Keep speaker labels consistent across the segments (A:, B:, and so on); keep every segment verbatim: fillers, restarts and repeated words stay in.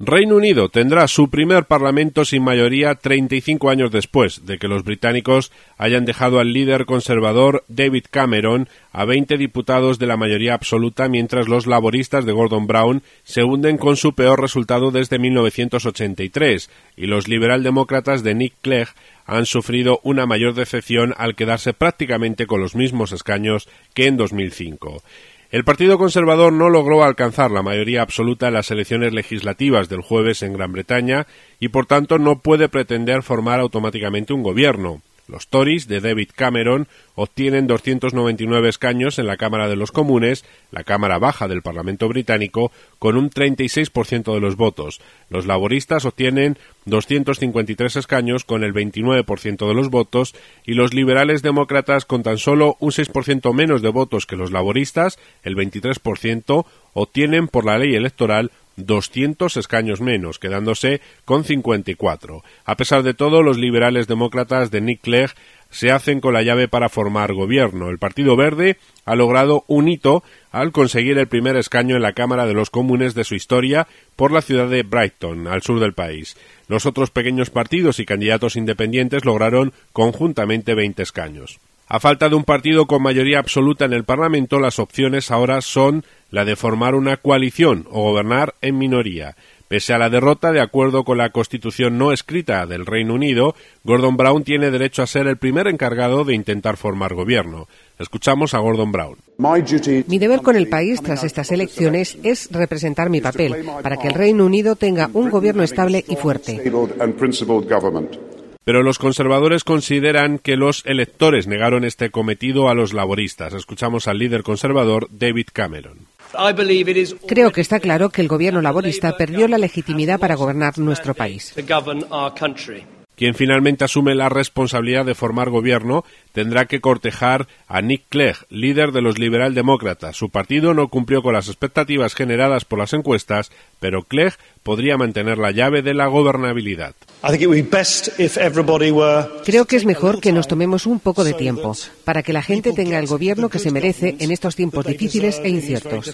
A: Reino Unido tendrá su primer parlamento sin mayoría treinta y cinco años después de que los británicos hayan dejado al líder conservador David Cameron a veinte diputados de la mayoría absoluta, mientras los laboristas de Gordon Brown se hunden con su peor resultado desde mil novecientos ochenta y tres y los liberaldemócratas de Nick Clegg han sufrido una mayor decepción al quedarse prácticamente con los mismos escaños que en dos mil cinco. El Partido Conservador no logró alcanzar la mayoría absoluta en las elecciones legislativas del jueves en Gran Bretaña y, por tanto, no puede pretender formar automáticamente un gobierno. Los Tories de David Cameron obtienen doscientos noventa y nueve escaños en la Cámara de los Comunes, la Cámara Baja del Parlamento británico, con un treinta y seis por ciento de los votos. Los laboristas obtienen doscientos cincuenta y tres escaños con el veintinueve por ciento de los votos y los liberales demócratas, con tan solo un seis por ciento menos de votos que los laboristas, el veintitrés por ciento, obtienen por la ley electoral doscientos escaños menos, quedándose con cincuenta y cuatro. A pesar de todo, los liberales demócratas de Nick Clegg se hacen con la llave para formar gobierno. El Partido Verde ha logrado un hito al conseguir el primer escaño en la Cámara de los Comunes de su historia por la ciudad de Brighton, al sur del país. Los otros pequeños partidos y candidatos independientes lograron conjuntamente veinte escaños. A falta de un partido con mayoría absoluta en el Parlamento, las opciones ahora son la de formar una coalición o gobernar en minoría. Pese a la derrota, de acuerdo con la Constitución no escrita del Reino Unido, Gordon Brown tiene derecho a ser el primer encargado de intentar formar gobierno. Escuchamos a Gordon Brown.
B: Mi deber con el país tras estas elecciones es representar mi papel para que el Reino Unido tenga un gobierno estable y fuerte.
A: Pero los conservadores consideran que los electores negaron este cometido a los laboristas. Escuchamos al líder conservador David Cameron.
B: Creo que está claro que el gobierno laborista perdió la legitimidad para gobernar nuestro país.
A: Quien finalmente asume la responsabilidad de formar gobierno tendrá que cortejar a Nick Clegg, líder de los liberaldemócratas. Su partido no cumplió con las expectativas generadas por las encuestas, pero Clegg podría mantener la llave de la gobernabilidad.
B: Creo que es mejor que nos tomemos un poco de tiempo para que la gente tenga el gobierno que se merece en estos tiempos difíciles e inciertos.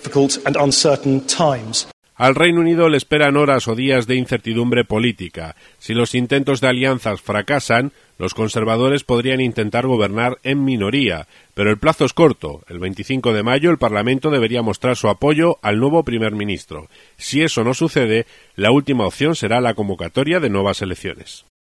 A: Al Reino Unido le esperan horas o días de incertidumbre política. Si los intentos de alianzas fracasan, los conservadores podrían intentar gobernar en minoría, pero el plazo es corto. El veinticinco de mayo el Parlamento debería mostrar su apoyo al nuevo primer ministro. Si eso no sucede, la última opción será la convocatoria de nuevas elecciones.